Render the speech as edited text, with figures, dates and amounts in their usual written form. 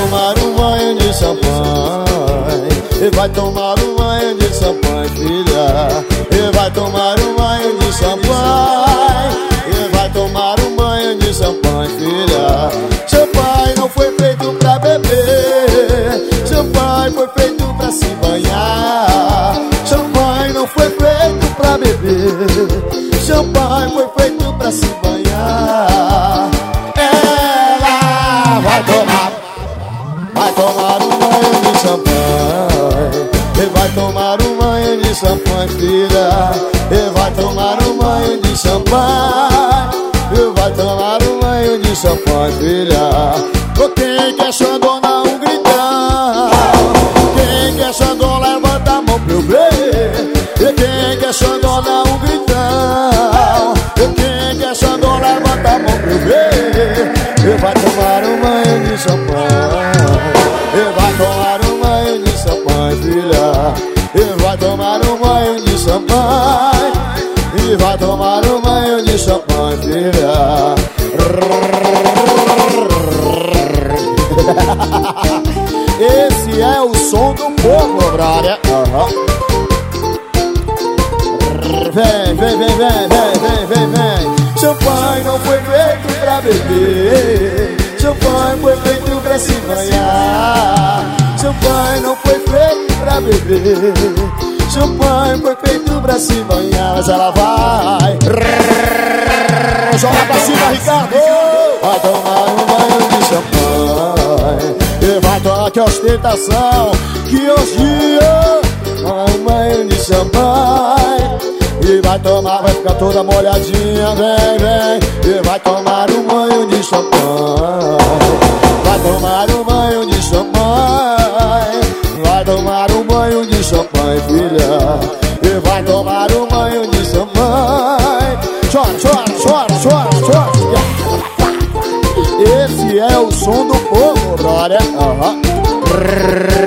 tomar um banho de champanhe. E vai tomar um banho de champanhe, filha. E vai tomar um banho de champanhe. E vai tomar um banho de champanhe, filha. Champanhe não foi feito pra beber. Champanhe foi feito pra se banhar. Champanhe não foi feito pra beber. Champanhe foi feito pra se banhar. Ela vai tomar um banho de champanhe. E vai tomar um banho de champanhe, filha. E vai tomar um banho de champanhe. E vai tomar um banho de champanhe, filha. Quem quer Xandona, um gritão. Quem quer Xandona, levanta a mão pra eu ver. E quem quer Xandona, um gritão. E quem quer Xandona, levanta a mão pra eu ver. E vai tomar um banho de champanhe. E vai tomar um banho de champanhe, filha. E vai tomar um banho de champanhe. E vai tomar um banho de champanhe, filha. Esse é o som do povo, brother. Vem, vem, vem, vem, vem, vem, vem, vem. Champanhe não foi feito pra beber. Champanhe foi feito pra se banhar. Champanhe não foi feito pra beber. Champanhe foi feito pra se banhar. Mas ela vai joga pra cima, Ricardo. Vai tomar um banho de champanhe. E vai tomar, que ostentação. Que orgia. Tomar um banho de champanhe. E vai tomar, vai ficar toda molhadinha. Vem, vem. E vai tomar um banho de champanhe. Vai tomar um banho de champanhe. Vai tomar um banho de champanhe, filha. E vai tomar um banho de champanhe. Chora, chora, chora, chora, chora. Esse é o som do povo, brother.